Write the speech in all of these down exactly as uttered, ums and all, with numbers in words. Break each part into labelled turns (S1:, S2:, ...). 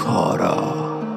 S1: کارا.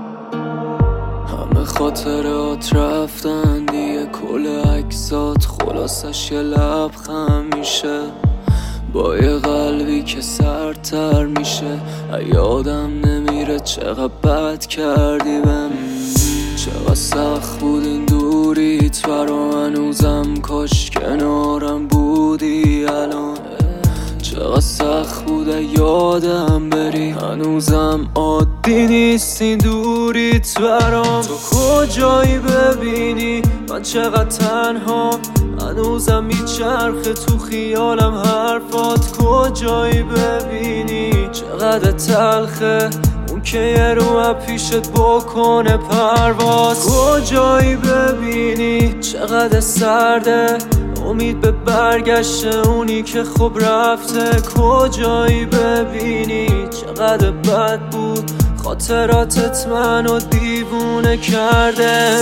S1: همه خاطرات رفتن دیگه، کل عکسات خلاصش یه لبخند میشه، با یه قلبی که سردتر میشه. یادم نمیره چقدر بد کردی بهم، چقدر سخت بود این دوریت برام. هنوزم کاش کنارم بودی الان، چقدر سخت بود یادم بری. هنوزم عادی نیست این دوریت برام. تو کجایی ببینی من چقدر تنها، هنوزم میچرخه تو خیالم حرفات. کجایی ببینی چقدر تلخه اون که یه رو پیشت بکنه پرواز. کجایی ببینی چقدر سرده امید به برگشت اونی که خب رفته. کجایی ببینی چقدر بد بود خاطراتت منو دیوونه کرده.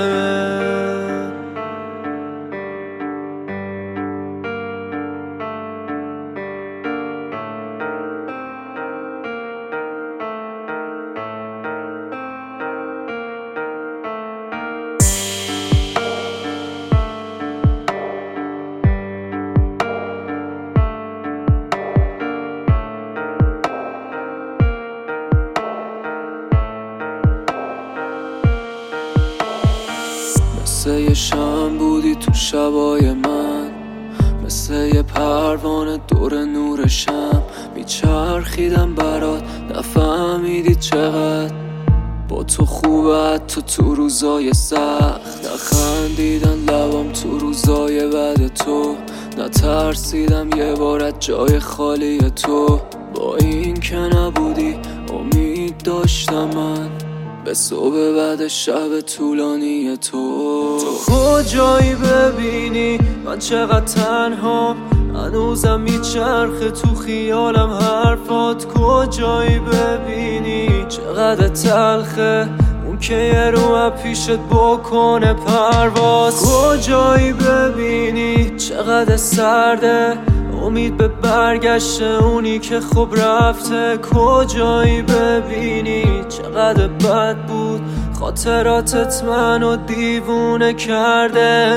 S1: مثل یه شم بودی تو شبای من، مثل یه پروانه دور نورشم. میچرخیدم برات نفهمیدی چقدر با تو خوبه، حتی تو روزای سخت. نخندیدن لبام تو روزای بعد تو، نترسیدم یه بار از جای خالی تو. با این که نبودی امید داشتم من به صبح بعد شب طولانی تو. تو کجایی ببینی من چقدر تنها، هنوزم میچرخه تو خیالم حرفات. کجایی ببینی چقدر تلخه اون که یه رو پیشت بکنه پرواز. کجایی ببینی چقدر سرده امید به برگشت اونی که خب رفته. کجایی ببینی چقدر بد بود خاطراتت منو دیوونه کرده.